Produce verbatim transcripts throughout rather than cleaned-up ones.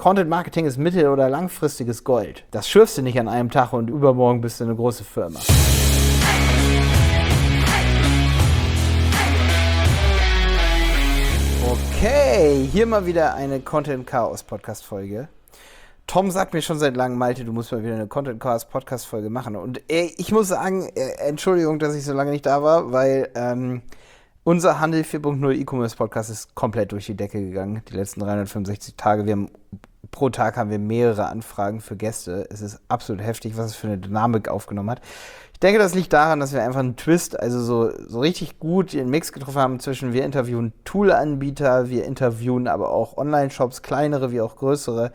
Content Marketing ist mittel- oder langfristiges Gold. Das schürfst du nicht an einem Tag und übermorgen bist du eine große Firma. Okay, hier mal wieder eine Content-Chaos-Podcast-Folge. Tom sagt mir schon seit langem, Malte, du musst mal wieder eine Content-Chaos-Podcast-Folge machen. Und ey, ich muss sagen, äh, Entschuldigung, dass ich so lange nicht da war, weil ähm, unser Handel vier Punkt null E-Commerce-Podcast ist komplett durch die Decke gegangen, die letzten dreihundertfünfundsechzig Tage. Wir haben, pro Tag haben wir mehrere Anfragen für Gäste. Es ist absolut heftig, was es für eine Dynamik aufgenommen hat. Ich denke, das liegt daran, dass wir einfach einen Twist, also so, so richtig gut den Mix getroffen haben zwischen wir interviewen Tool-Anbieter, wir interviewen aber auch Online-Shops, kleinere wie auch größere,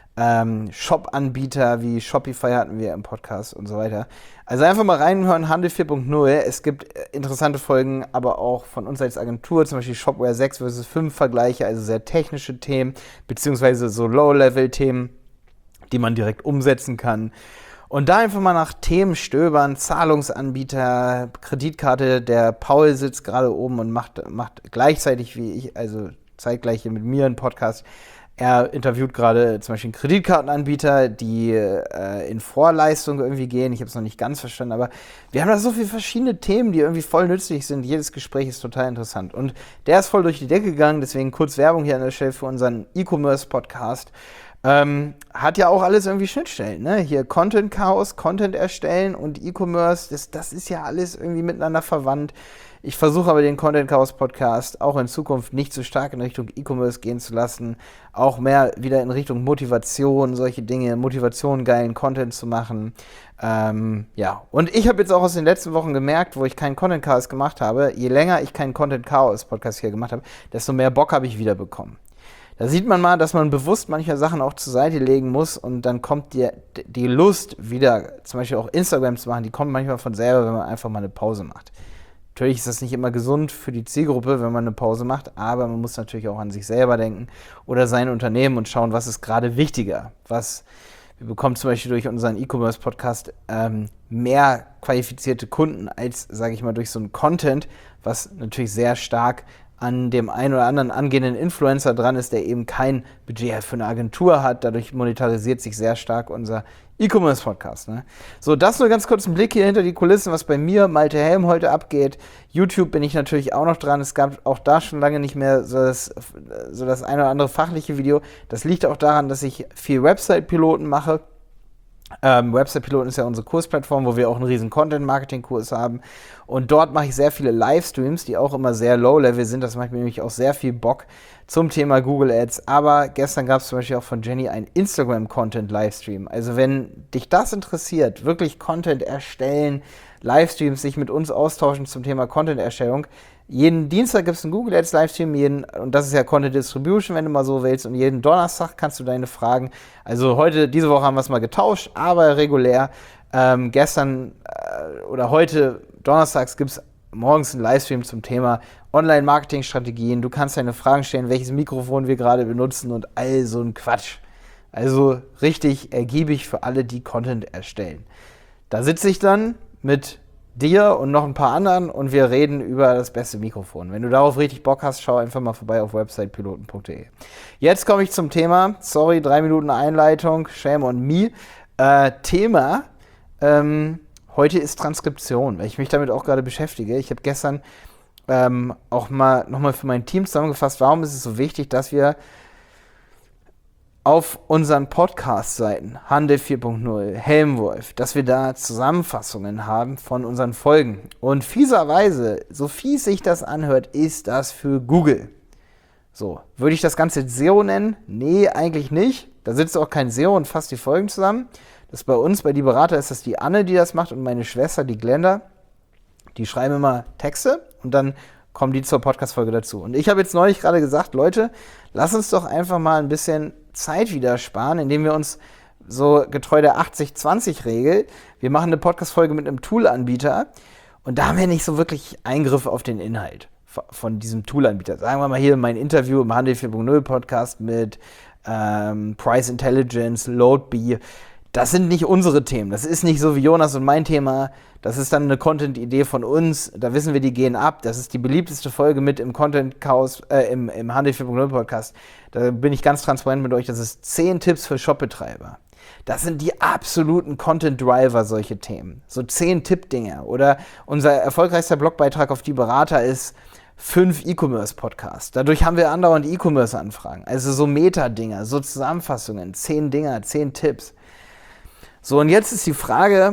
ähm, Shop-Anbieter wie Shopify hatten wir im Podcast und so weiter. Also einfach mal reinhören, Handel vier Punkt null. Es gibt interessante Folgen, aber auch von uns als Agentur, zum Beispiel Shopware sechs versus fünf Vergleiche, also sehr technische Themen, beziehungsweise so Low-Level-Themen, die man direkt umsetzen kann. Und da einfach mal nach Themen stöbern, Zahlungsanbieter, Kreditkarte, der Paul sitzt gerade oben und macht, macht gleichzeitig wie ich, also zeitgleich hier mit mir einen Podcast. Er interviewt gerade zum Beispiel einen Kreditkartenanbieter, die äh, in Vorleistung irgendwie gehen. Ich habe es noch nicht ganz verstanden, aber wir haben da so viele verschiedene Themen, die irgendwie voll nützlich sind. Jedes Gespräch ist total interessant. Und der ist voll durch die Decke gegangen, deswegen kurz Werbung hier an der Stelle für unseren E-Commerce-Podcast. Ähm, hat ja auch alles irgendwie Schnittstellen, ne? Hier Content Chaos, Content erstellen und E-Commerce, das, das ist ja alles irgendwie miteinander verwandt. Ich versuche aber den Content Chaos Podcast auch in Zukunft nicht so stark in Richtung E-Commerce gehen zu lassen, auch mehr wieder in Richtung Motivation, solche Dinge, Motivation, geilen Content zu machen. Ähm, ja, und ich habe jetzt auch aus den letzten Wochen gemerkt, wo ich keinen Content Chaos gemacht habe, je länger ich keinen Content Chaos Podcast hier gemacht habe, desto mehr Bock habe ich wieder bekommen. Da sieht man mal, dass man bewusst manche Sachen auch zur Seite legen muss und dann kommt die, die Lust wieder, zum Beispiel auch Instagram zu machen, die kommt manchmal von selber, wenn man einfach mal eine Pause macht. Natürlich ist das nicht immer gesund für die Zielgruppe, wenn man eine Pause macht, aber man muss natürlich auch an sich selber denken oder sein Unternehmen und schauen, was ist gerade wichtiger. Was, wir bekommen zum Beispiel durch unseren E-Commerce-Podcast ähm, mehr qualifizierte Kunden als, sage ich mal, durch so einen Content, was natürlich sehr stark an dem einen oder anderen angehenden Influencer dran ist, der eben kein Budget für eine Agentur hat. Dadurch monetarisiert sich sehr stark unser E-Commerce-Podcast. Ne? So, das nur ganz kurz ein Blick hier hinter die Kulissen, was bei mir, Malte Helm, heute abgeht. YouTube bin ich natürlich auch noch dran. Es gab auch da schon lange nicht mehr so das, so das eine oder andere fachliche Video. Das liegt auch daran, dass ich viel Website-Piloten mache. Ähm, Website-Piloten ist ja unsere Kursplattform, wo wir auch einen riesen Content-Marketing-Kurs haben. Und dort mache ich sehr viele Livestreams, die auch immer sehr low-level sind. Das macht mir nämlich auch sehr viel Bock zum Thema Google Ads. Aber gestern gab es zum Beispiel auch von Jenny einen Instagram-Content-Livestream. Also wenn dich das interessiert, wirklich Content erstellen, Livestreams, sich mit uns austauschen zum Thema Content-Erstellung. Jeden Dienstag gibt es einen Google Ads Livestream, jeden, und das ist ja Content Distribution, wenn du mal so willst, und jeden Donnerstag kannst du deine Fragen, also heute, diese Woche haben wir es mal getauscht, aber regulär, ähm, gestern äh, oder heute, donnerstags gibt es morgens einen Livestream zum Thema Online-Marketing-Strategien, du kannst deine Fragen stellen, welches Mikrofon wir gerade benutzen und all so ein Quatsch. Also richtig ergiebig für alle, die Content erstellen. Da sitze ich dann mit dir und noch ein paar anderen und wir reden über das beste Mikrofon. Wenn du darauf richtig Bock hast, schau einfach mal vorbei auf websitepiloten punkt de. Jetzt komme ich zum Thema. Sorry, drei Minuten Einleitung. Shame on me. Äh, Thema ähm, heute ist Transkription, weil ich mich damit auch gerade beschäftige. Ich habe gestern ähm, auch mal nochmal für mein Team zusammengefasst, warum ist es so wichtig, dass wir auf unseren Podcast-Seiten, Handel vier Punkt null, Helmwolf, dass wir da Zusammenfassungen haben von unseren Folgen. Und fieserweise, so fies sich das anhört, ist das für Google. So, würde ich das Ganze S E O nennen? Nee, eigentlich nicht. Da sitzt auch kein S E O und fasst die Folgen zusammen. Das ist bei uns, bei Die Berater, ist das die Anne, die das macht, und meine Schwester, die Glenda. Die schreiben immer Texte und dann kommen die zur Podcast-Folge dazu. Und ich habe jetzt neulich gerade gesagt, Leute, lass uns doch einfach mal ein bisschen Zeit wieder sparen, indem wir uns so getreu der achtzig zwanzig Regel, wir machen eine Podcast-Folge mit einem Tool-Anbieter und da haben wir nicht so wirklich Eingriff auf den Inhalt von diesem Tool-Anbieter. Sagen wir mal hier mein Interview im Handel vier Punkt null Podcast mit ähm, Price Intelligence, Loadbee. Das sind nicht unsere Themen. Das ist nicht so wie Jonas und mein Thema. Das ist dann eine Content-Idee von uns. Da wissen wir, die gehen ab. Das ist die beliebteste Folge mit im Content-Chaos, äh, im, im Handel vier Punkt null Podcast. Da bin ich ganz transparent mit euch. Das ist zehn Tipps für Shopbetreiber. Das sind die absoluten Content-Driver, solche Themen. So zehn Tipp-Dinger. Oder unser erfolgreichster Blogbeitrag auf die Berater ist fünf E-Commerce-Podcasts. Dadurch haben wir andauernd E-Commerce-Anfragen. Also so Meta-Dinger, so Zusammenfassungen, zehn Dinger, zehn Tipps. So, und jetzt ist die Frage,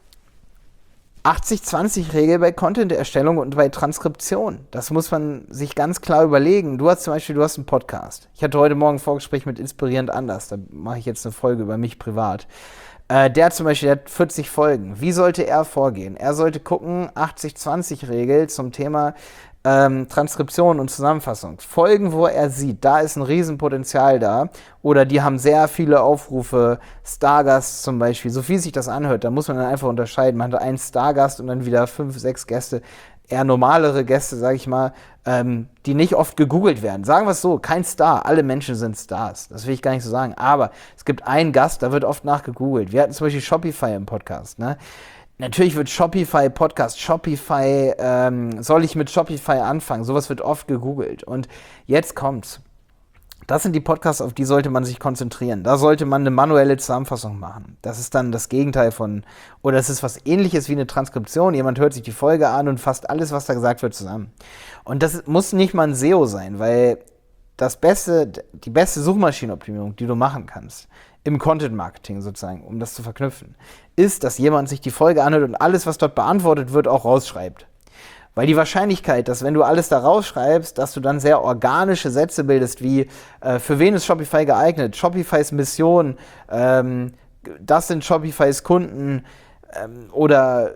achtzig zwanzig Regel bei Content-Erstellung und bei Transkription. Das muss man sich ganz klar überlegen. Du hast zum Beispiel, du hast einen Podcast. Ich hatte heute Morgen ein Vorgespräch mit Inspirierend Anders. Da mache ich jetzt eine Folge über mich privat. Äh, der zum Beispiel, der hat vierzig Folgen. Wie sollte er vorgehen? Er sollte gucken, achtzig zwanzig Regel zum Thema Ähm, Transkription und Zusammenfassung. Folgen, wo er sieht, da ist ein Riesenpotenzial da. Oder die haben sehr viele Aufrufe. Stargast zum Beispiel. So viel sich das anhört, da muss man dann einfach unterscheiden. Man hat einen Stargast und dann wieder fünf, sechs Gäste. Eher normalere Gäste, sage ich mal, ähm, die nicht oft gegoogelt werden. Sagen wir es so, kein Star. Alle Menschen sind Stars. Das will ich gar nicht so sagen. Aber es gibt einen Gast, da wird oft nachgegoogelt. Wir hatten zum Beispiel Shopify im Podcast, ne? Natürlich wird Shopify Podcast, Shopify, ähm, soll ich mit Shopify anfangen? Sowas wird oft gegoogelt. Und jetzt kommt's. Das sind die Podcasts, auf die sollte man sich konzentrieren. Da sollte man eine manuelle Zusammenfassung machen. Das ist dann das Gegenteil von, oder es ist was Ähnliches wie eine Transkription. Jemand hört sich die Folge an und fasst alles, was da gesagt wird, zusammen. Und das muss nicht mal ein S E O sein, weil das beste, die beste Suchmaschinenoptimierung, die du machen kannst, im Content-Marketing sozusagen, um das zu verknüpfen, ist, dass jemand sich die Folge anhört und alles, was dort beantwortet wird, auch rausschreibt. Weil die Wahrscheinlichkeit, dass wenn du alles da rausschreibst, dass du dann sehr organische Sätze bildest, wie äh, für wen ist Shopify geeignet, Shopifys Mission, ähm, das sind Shopifys Kunden, ähm, oder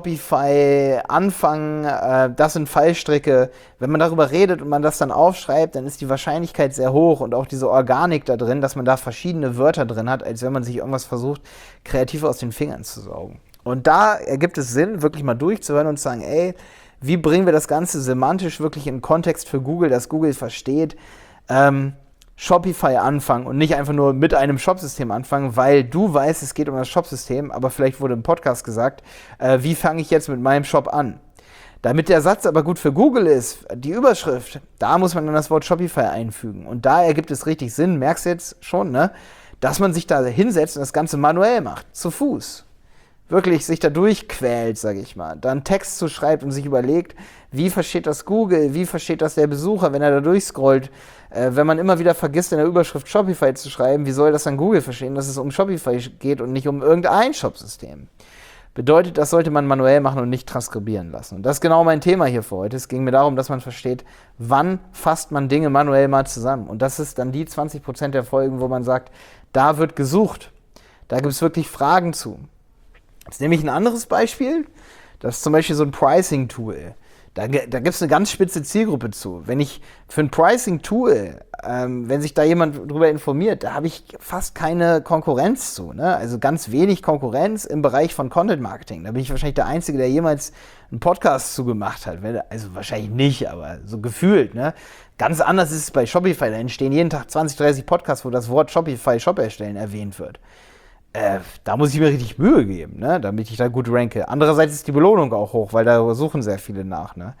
Shopify Anfang, äh, das sind Fallstricke. Wenn man darüber redet und man das dann aufschreibt, dann ist die Wahrscheinlichkeit sehr hoch und auch diese Organik da drin, dass man da verschiedene Wörter drin hat, als wenn man sich irgendwas versucht, kreativ aus den Fingern zu saugen. Und da ergibt es Sinn, wirklich mal durchzuhören und zu sagen, ey, wie bringen wir das Ganze semantisch wirklich in Kontext für Google, dass Google versteht, ähm, Shopify anfangen und nicht einfach nur mit einem Shopsystem anfangen, weil du weißt, es geht um das Shopsystem, aber vielleicht wurde im Podcast gesagt, äh, wie fange ich jetzt mit meinem Shop an? Damit der Satz aber gut für Google ist, die Überschrift, da muss man dann das Wort Shopify einfügen. Und da ergibt es richtig Sinn, merkst du jetzt schon, ne, dass man sich da hinsetzt und das Ganze manuell macht, zu Fuß. Wirklich sich da durchquält, sage ich mal, dann Text zu schreibt und sich überlegt, wie versteht das Google, wie versteht das der Besucher, wenn er da durchscrollt. Äh, wenn man immer wieder vergisst, in der Überschrift Shopify zu schreiben, wie soll das dann Google verstehen, dass es um Shopify geht und nicht um irgendein Shopsystem? Bedeutet, das sollte man manuell machen und nicht transkribieren lassen. Und das ist genau mein Thema hier für heute. Es ging mir darum, dass man versteht, wann fasst man Dinge manuell mal zusammen. Und das ist dann die zwanzig Prozent der Folgen, wo man sagt, da wird gesucht. Da gibt es wirklich Fragen zu. Jetzt nehme ich ein anderes Beispiel. Das ist zum Beispiel so ein Pricing-Tool. Da, da gibt es eine ganz spitze Zielgruppe zu. Wenn ich für ein Pricing-Tool, ähm, wenn sich da jemand drüber informiert, da habe ich fast keine Konkurrenz zu. Ne? Also ganz wenig Konkurrenz im Bereich von Content-Marketing. Da bin ich wahrscheinlich der Einzige, der jemals einen Podcast zugemacht hat. Also wahrscheinlich nicht, aber so gefühlt. Ne? Ganz anders ist es bei Shopify. Da entstehen jeden Tag zwanzig, dreißig Podcasts, wo das Wort Shopify, Shop erstellen erwähnt wird. Äh, da muss ich mir richtig Mühe geben, ne, damit ich da gut ranke. Andererseits ist die Belohnung auch hoch, weil da suchen sehr viele nach. Ne?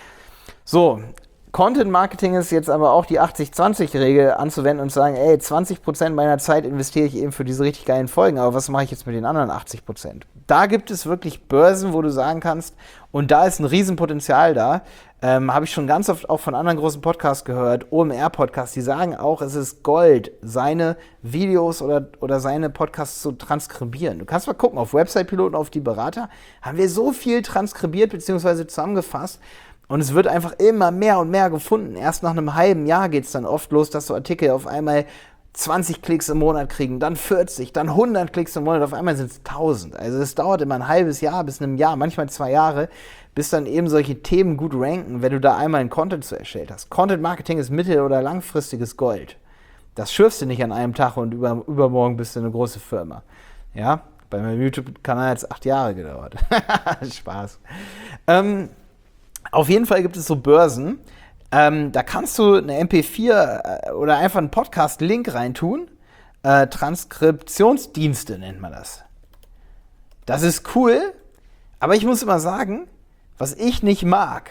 So, Content Marketing ist jetzt aber auch die achtzig zwanzig Regel anzuwenden und zu sagen, ey, zwanzig Prozent meiner Zeit investiere ich eben für diese richtig geilen Folgen, aber was mache ich jetzt mit den anderen achtzig Prozent? Da gibt es wirklich Börsen, wo du sagen kannst, und da ist ein Riesenpotenzial da, ähm, habe ich schon ganz oft auch von anderen großen Podcasts gehört, O M R-Podcasts, die sagen auch, es ist Gold, seine Videos oder, oder seine Podcasts zu transkribieren. Du kannst mal gucken, auf Website-Piloten, auf die Berater, haben wir so viel transkribiert bzw. zusammengefasst und es wird einfach immer mehr und mehr gefunden. Erst nach einem halben Jahr geht es dann oft los, dass so Artikel auf einmal zwanzig Klicks im Monat kriegen, dann vierzig, dann hundert Klicks im Monat, auf einmal sind es tausend. Also es dauert immer ein halbes Jahr bis einem Jahr, manchmal zwei Jahre, bis dann eben solche Themen gut ranken, wenn du da einmal einen Content zu erstellt hast. Content Marketing ist mittel- oder langfristiges Gold. Das schürfst du nicht an einem Tag und über, übermorgen bist du eine große Firma. Ja, bei meinem YouTube-Kanal hat es acht Jahre gedauert. Spaß. Ähm, auf jeden Fall gibt es so Börsen, Ähm, da kannst du eine M P vier äh, oder einfach einen Podcast-Link reintun Äh, Transkriptionsdienste nennt man das. Das ist cool, aber ich muss immer sagen, was ich nicht mag,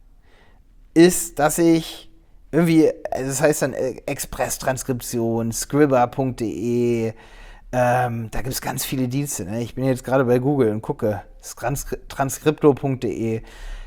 ist, dass ich irgendwie, also das heißt dann Express-Transkription, Scribber punkt de, ähm, da gibt es ganz viele Dienste. Ne? Ich bin jetzt gerade bei Google und gucke, transkripto punkt de.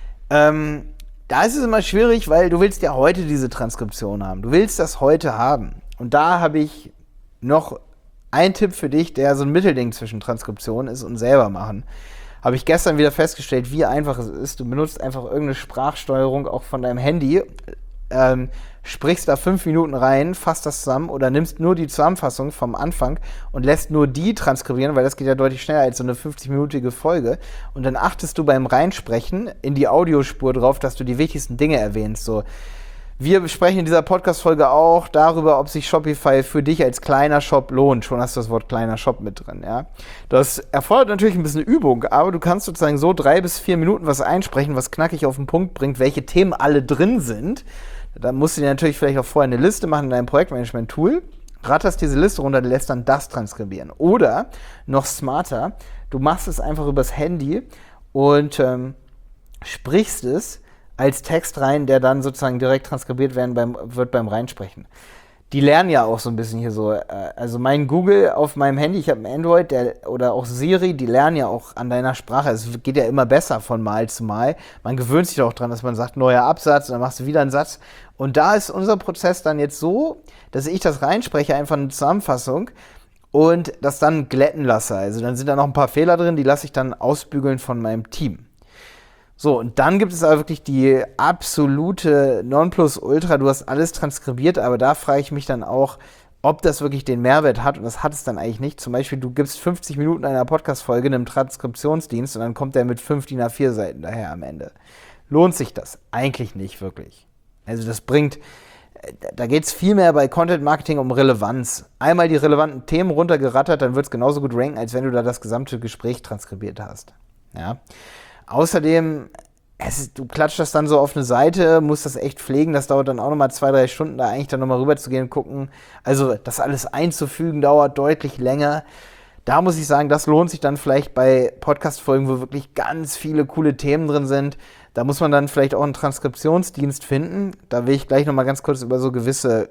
Ähm, da ist es immer schwierig, weil du willst ja heute diese Transkription haben. Du willst das heute haben. Und da habe ich noch einen Tipp für dich, der so ein Mittelding zwischen Transkription ist und selber machen. Habe ich gestern wieder festgestellt, wie einfach es ist. Du benutzt einfach irgendeine Sprachsteuerung auch von deinem Handy, ähm, sprichst da fünf Minuten rein, fasst das zusammen oder nimmst nur die Zusammenfassung vom Anfang und lässt nur die transkribieren, weil das geht ja deutlich schneller als so eine fünfzig-minütige Folge. Und dann achtest du beim Reinsprechen in die Audiospur drauf, dass du die wichtigsten Dinge erwähnst. So, wir besprechen in dieser Podcast-Folge auch darüber, ob sich Shopify für dich als kleiner Shop lohnt. Schon hast du das Wort kleiner Shop mit drin, ja. Das erfordert natürlich ein bisschen Übung, aber du kannst sozusagen so drei bis vier Minuten was einsprechen, was knackig auf den Punkt bringt, welche Themen alle drin sind. Da musst du dir natürlich vielleicht auch vorher eine Liste machen in deinem Projektmanagement-Tool, ratterst diese Liste runter, lässt dann das transkribieren. Oder, noch smarter, du machst es einfach übers Handy und ähm, sprichst es als Text rein, der dann sozusagen direkt transkribiert werden beim, wird beim Reinsprechen. Die lernen ja auch so ein bisschen hier so, äh, also mein Google auf meinem Handy, ich habe ein Android, der, oder auch Siri, die lernen ja auch an deiner Sprache. Es geht ja immer besser von Mal zu Mal. Man gewöhnt sich auch dran, dass man sagt, neuer Absatz, und dann machst du wieder einen Satz. Und da ist unser Prozess dann jetzt so, dass ich das reinspreche, einfach eine Zusammenfassung und das dann glätten lasse. Also dann sind da noch ein paar Fehler drin, die lasse ich dann ausbügeln von meinem Team. So, und dann gibt es aber wirklich die absolute Nonplusultra. Du hast alles transkribiert, aber da frage ich mich dann auch, ob das wirklich den Mehrwert hat. Und das hat es dann eigentlich nicht. Zum Beispiel, du gibst fünfzig Minuten einer Podcast-Folge einem Transkriptionsdienst und dann kommt der mit fünf D I N A vier Seiten daher am Ende. Lohnt sich das? Eigentlich nicht wirklich. Also das bringt, da geht es viel mehr bei Content Marketing um Relevanz. Einmal die relevanten Themen runtergerattert, dann wird es genauso gut ranken, als wenn du da das gesamte Gespräch transkribiert hast. Ja. Außerdem, es ist, du klatscht das dann so auf eine Seite, musst das echt pflegen, das dauert dann auch nochmal zwei, drei Stunden, da eigentlich dann nochmal rüber zu gehen und gucken. Also das alles einzufügen dauert deutlich länger. Da muss ich sagen, das lohnt sich dann vielleicht bei Podcast-Folgen, wo wirklich ganz viele coole Themen drin sind. Da muss man dann vielleicht auch einen Transkriptionsdienst finden. Da will ich gleich nochmal ganz kurz über so gewisse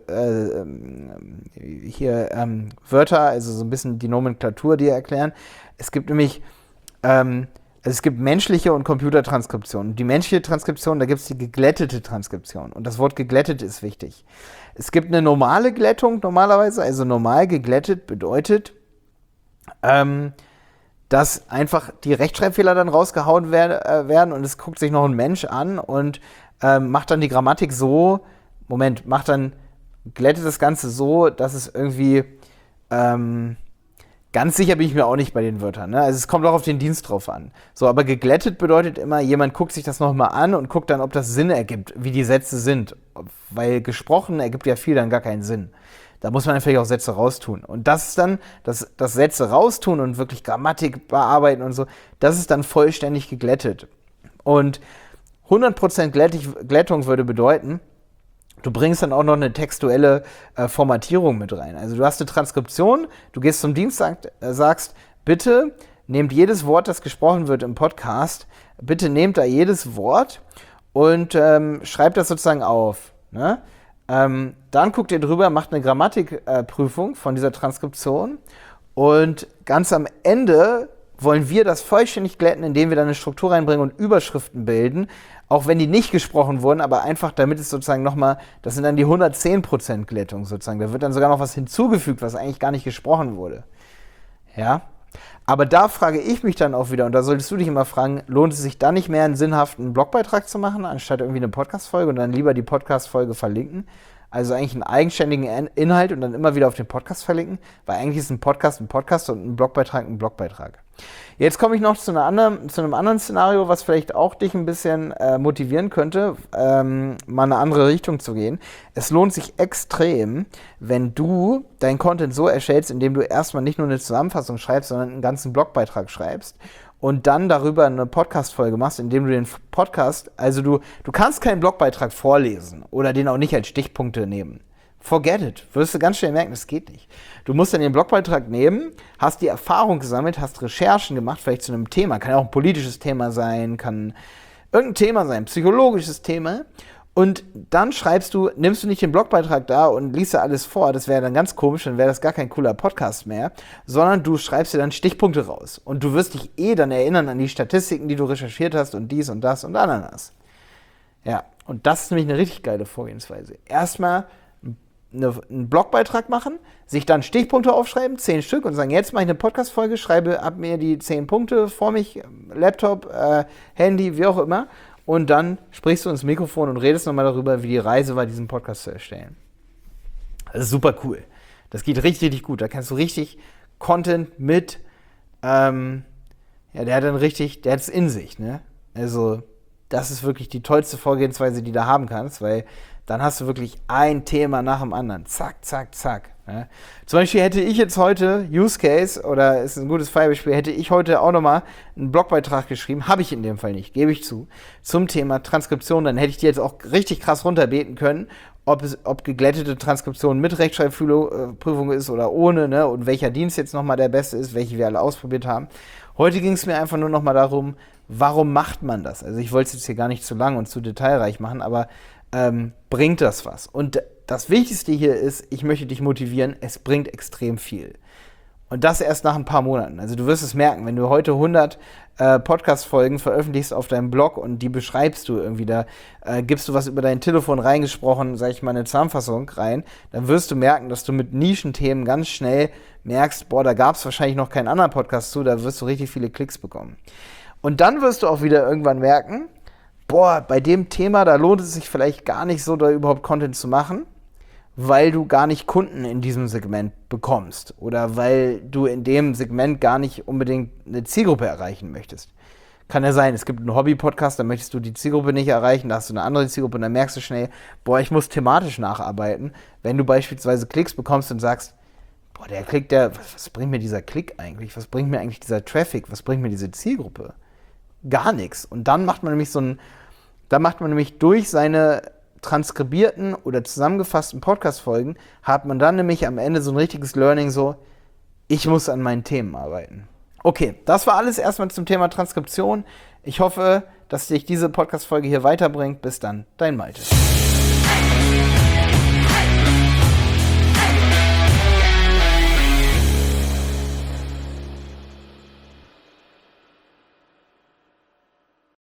äh, hier ähm, Wörter, also so ein bisschen die Nomenklatur dir erklären. Es gibt nämlich ähm, Also es gibt menschliche und Computertranskription. Die menschliche Transkription, da gibt es die geglättete Transkription. Und das Wort geglättet ist wichtig. Es gibt eine normale Glättung normalerweise. Also normal geglättet bedeutet, ähm, dass einfach die Rechtschreibfehler dann rausgehauen wer- äh, werden und es guckt sich noch ein Mensch an und ähm, macht dann die Grammatik so, Moment, macht dann, glättet das Ganze so, dass es irgendwie, ähm, ganz sicher bin ich mir auch nicht bei den Wörtern. Ne? Also es kommt auch auf den Dienst drauf an. So, aber geglättet bedeutet immer, jemand guckt sich das nochmal an und guckt dann, ob das Sinn ergibt, wie die Sätze sind. Weil gesprochen ergibt ja viel dann gar keinen Sinn. Da muss man dann vielleicht auch Sätze raustun. Und das ist dann, das, das Sätze raustun und wirklich Grammatik bearbeiten und so, das ist dann vollständig geglättet. Und hundert Prozent Glättung würde bedeuten, du bringst dann auch noch eine textuelle äh, Formatierung mit rein. Also du hast eine Transkription, du gehst zum Dienst, sag, äh, sagst, bitte nehmt jedes Wort, das gesprochen wird im Podcast, bitte nehmt da jedes Wort und ähm, schreibt das sozusagen auf. Ne? Ähm, dann guckt ihr drüber, macht eine Grammatikprüfung äh, von dieser Transkription und ganz am Ende wollen wir das vollständig glätten, indem wir da eine Struktur reinbringen und Überschriften bilden, auch wenn die nicht gesprochen wurden, aber einfach damit es sozusagen nochmal, das sind dann die hundertzehn Prozent Glättung sozusagen, da wird dann sogar noch was hinzugefügt, was eigentlich gar nicht gesprochen wurde. Ja, aber da frage ich mich dann auch wieder, und da solltest du dich immer fragen, lohnt es sich dann nicht mehr, einen sinnhaften Blogbeitrag zu machen, anstatt irgendwie eine Podcast-Folge und dann lieber die Podcast-Folge verlinken? Also eigentlich einen eigenständigen Inhalt und dann immer wieder auf den Podcast verlinken, weil eigentlich ist ein Podcast ein Podcast und ein Blogbeitrag ein Blogbeitrag. Jetzt komme ich noch zu, einer anderen, zu einem anderen Szenario, was vielleicht auch dich ein bisschen äh, motivieren könnte, ähm, mal eine andere Richtung zu gehen. Es lohnt sich extrem, wenn du deinen Content so erstellst, indem du erstmal nicht nur eine Zusammenfassung schreibst, sondern einen ganzen Blogbeitrag schreibst und dann darüber eine Podcast-Folge machst, indem du den Podcast, also du, du kannst keinen Blogbeitrag vorlesen oder den auch nicht als Stichpunkte nehmen. forget it. Wirst du ganz schnell merken, das geht nicht. Du musst dann den Blogbeitrag nehmen, hast die Erfahrung gesammelt, hast Recherchen gemacht, vielleicht zu einem Thema. Kann ja auch ein politisches Thema sein, kann irgendein Thema sein, psychologisches Thema. Und dann schreibst du, nimmst du nicht den Blogbeitrag da und liest da alles vor, das wäre dann ganz komisch, dann wäre das gar kein cooler Podcast mehr, sondern du schreibst dir dann Stichpunkte raus. Und du wirst dich eh dann erinnern an die Statistiken, die du recherchiert hast und dies und das und Ananas. Ja, und das ist nämlich eine richtig geile Vorgehensweise. Erstmal eine, einen Blogbeitrag machen, sich dann Stichpunkte aufschreiben, zehn Stück und sagen, jetzt mache ich eine Podcast-Folge, schreibe ab mir die zehn Punkte vor mich, Laptop, äh, Handy, wie auch immer. Und dann sprichst du ins Mikrofon und redest nochmal darüber, wie die Reise war, diesen Podcast zu erstellen. Das ist super cool. Das geht richtig, richtig gut. Da kannst du richtig Content mit, ähm, ja, der hat dann richtig, der hat es in sich, ne? Also, das ist wirklich die tollste Vorgehensweise, die du da haben kannst, weil dann hast du wirklich ein Thema nach dem anderen. Zack, zack, zack. Ja. Zum Beispiel hätte ich jetzt heute, Use Case, oder ist ein gutes Beispiel, hätte ich heute auch nochmal einen Blogbeitrag geschrieben, habe ich in dem Fall nicht, gebe ich zu, zum Thema Transkription, dann hätte ich die jetzt auch richtig krass runterbeten können, ob, es, ob geglättete Transkription mit Rechtschreibprüfung ist oder ohne, ne, und welcher Dienst jetzt nochmal der beste ist, welche wir alle ausprobiert haben. Heute ging es mir einfach nur nochmal darum, warum macht man das? Also ich wollte es jetzt hier gar nicht zu lang und zu detailreich machen, aber ähm, bringt das was? Und das Wichtigste hier ist, ich möchte dich motivieren, es bringt extrem viel. Und das erst nach ein paar Monaten. Also du wirst es merken, wenn du heute hundert äh, Podcast-Folgen veröffentlichst auf deinem Blog und die beschreibst du irgendwie, da äh, gibst du was über dein Telefon reingesprochen, sag ich mal, eine Zusammenfassung rein, dann wirst du merken, dass du mit Nischenthemen ganz schnell merkst, boah, da gab es wahrscheinlich noch keinen anderen Podcast zu, da wirst du richtig viele Klicks bekommen. Und dann wirst du auch wieder irgendwann merken, boah, bei dem Thema, da lohnt es sich vielleicht gar nicht so, da überhaupt Content zu machen, weil du gar nicht Kunden in diesem Segment bekommst oder weil du in dem Segment gar nicht unbedingt eine Zielgruppe erreichen möchtest. Kann ja sein, es gibt einen Hobby-Podcast, da möchtest du die Zielgruppe nicht erreichen, da hast du eine andere Zielgruppe und dann merkst du schnell, boah, ich muss thematisch nacharbeiten. Wenn du beispielsweise Klicks bekommst und sagst, boah, der Klick, der, was, was bringt mir dieser Klick eigentlich? Was bringt mir eigentlich dieser Traffic? Was bringt mir diese Zielgruppe? Gar nichts. Und dann macht man nämlich so ein, da macht man nämlich durch seine transkribierten oder zusammengefassten Podcast-Folgen, hat man dann nämlich am Ende so ein richtiges Learning, so, ich muss an meinen Themen arbeiten. Okay, das war alles erstmal zum Thema Transkription. Ich hoffe, dass dich diese Podcast-Folge hier weiterbringt. Bis dann, dein Malte.